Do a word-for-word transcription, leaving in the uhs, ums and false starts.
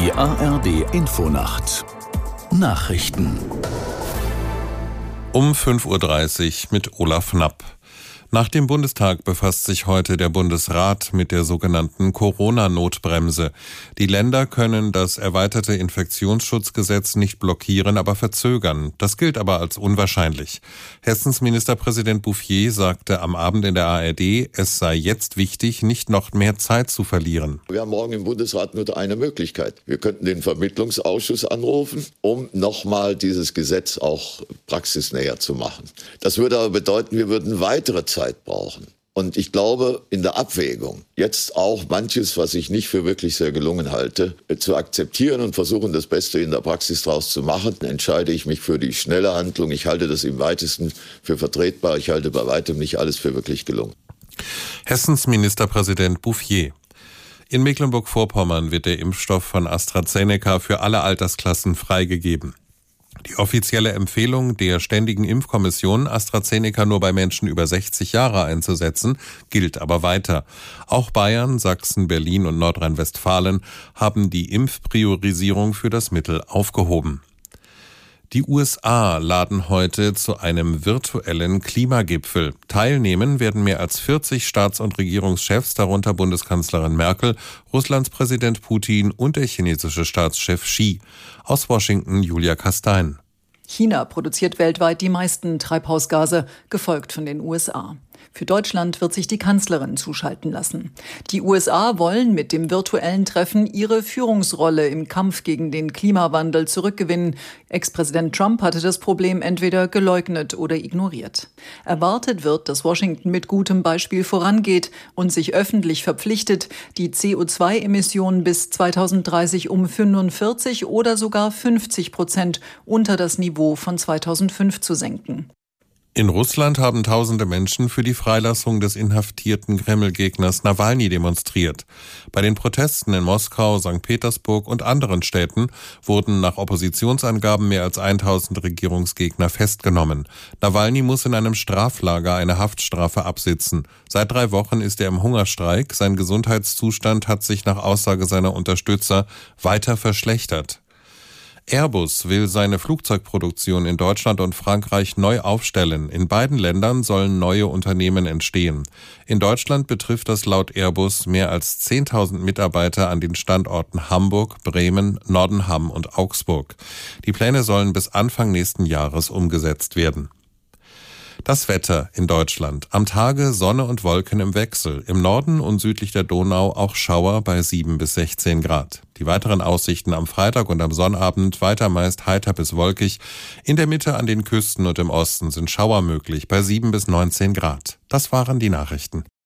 Die A R D Infonacht Nachrichten um fünf Uhr dreißig mit Olaf Knapp. Nach dem Bundestag befasst sich heute der Bundesrat mit der sogenannten Corona-Notbremse. Die Länder können das erweiterte Infektionsschutzgesetz nicht blockieren, aber verzögern. Das gilt aber als unwahrscheinlich. Hessens Ministerpräsident Bouffier sagte am Abend in der A R D, es sei jetzt wichtig, nicht noch mehr Zeit zu verlieren. Wir haben morgen im Bundesrat nur eine Möglichkeit. Wir könnten den Vermittlungsausschuss anrufen, um nochmal dieses Gesetz auch praxisnäher zu machen. Das würde aber bedeuten, wir würden weitere Zeit brauchen. Und ich glaube, in der Abwägung, jetzt auch manches, was ich nicht für wirklich sehr gelungen halte, zu akzeptieren und versuchen, das Beste in der Praxis daraus zu machen, entscheide ich mich für die schnelle Handlung. Ich halte das im weitesten für vertretbar. Ich halte bei weitem nicht alles für wirklich gelungen. Hessens Ministerpräsident Bouffier. In Mecklenburg-Vorpommern wird der Impfstoff von AstraZeneca für alle Altersklassen freigegeben. Die offizielle Empfehlung der Ständigen Impfkommission, AstraZeneca nur bei Menschen über sechzig Jahre einzusetzen, gilt aber weiter. Auch Bayern, Sachsen, Berlin und Nordrhein-Westfalen haben die Impfpriorisierung für das Mittel aufgehoben. Die U S A laden heute zu einem virtuellen Klimagipfel. Teilnehmen werden mehr als vierzig Staats- und Regierungschefs, darunter Bundeskanzlerin Merkel, Russlands Präsident Putin und der chinesische Staatschef Xi. Aus Washington Julia Kastein. China produziert weltweit die meisten Treibhausgase, gefolgt von den U S A. Für Deutschland wird sich die Kanzlerin zuschalten lassen. Die U S A wollen mit dem virtuellen Treffen ihre Führungsrolle im Kampf gegen den Klimawandel zurückgewinnen. Ex-Präsident Trump hatte das Problem entweder geleugnet oder ignoriert. Erwartet wird, dass Washington mit gutem Beispiel vorangeht und sich öffentlich verpflichtet, die C O zwei Emissionen bis zweitausenddreißig um fünfundvierzig oder sogar fünfzig Prozent unter das Niveau von zweitausendfünf zu senken. In Russland haben tausende Menschen für die Freilassung des inhaftierten Kreml-Gegners Nawalny demonstriert. Bei den Protesten in Moskau, Sankt Petersburg und anderen Städten wurden nach Oppositionsangaben mehr als tausend Regierungsgegner festgenommen. Nawalny muss in einem Straflager eine Haftstrafe absitzen. Seit drei Wochen ist er im Hungerstreik. Sein Gesundheitszustand hat sich nach Aussage seiner Unterstützer weiter verschlechtert. Airbus will seine Flugzeugproduktion in Deutschland und Frankreich neu aufstellen. In beiden Ländern sollen neue Unternehmen entstehen. In Deutschland betrifft das laut Airbus mehr als zehntausend Mitarbeiter an den Standorten Hamburg, Bremen, Nordenham und Augsburg. Die Pläne sollen bis Anfang nächsten Jahres umgesetzt werden. Das Wetter in Deutschland. Am Tage Sonne und Wolken im Wechsel. Im Norden und südlich der Donau auch Schauer bei sieben bis sechzehn Grad. Die weiteren Aussichten am Freitag und am Sonnabend weiter meist heiter bis wolkig. In der Mitte an den Küsten und im Osten sind Schauer möglich bei sieben bis neunzehn Grad. Das waren die Nachrichten.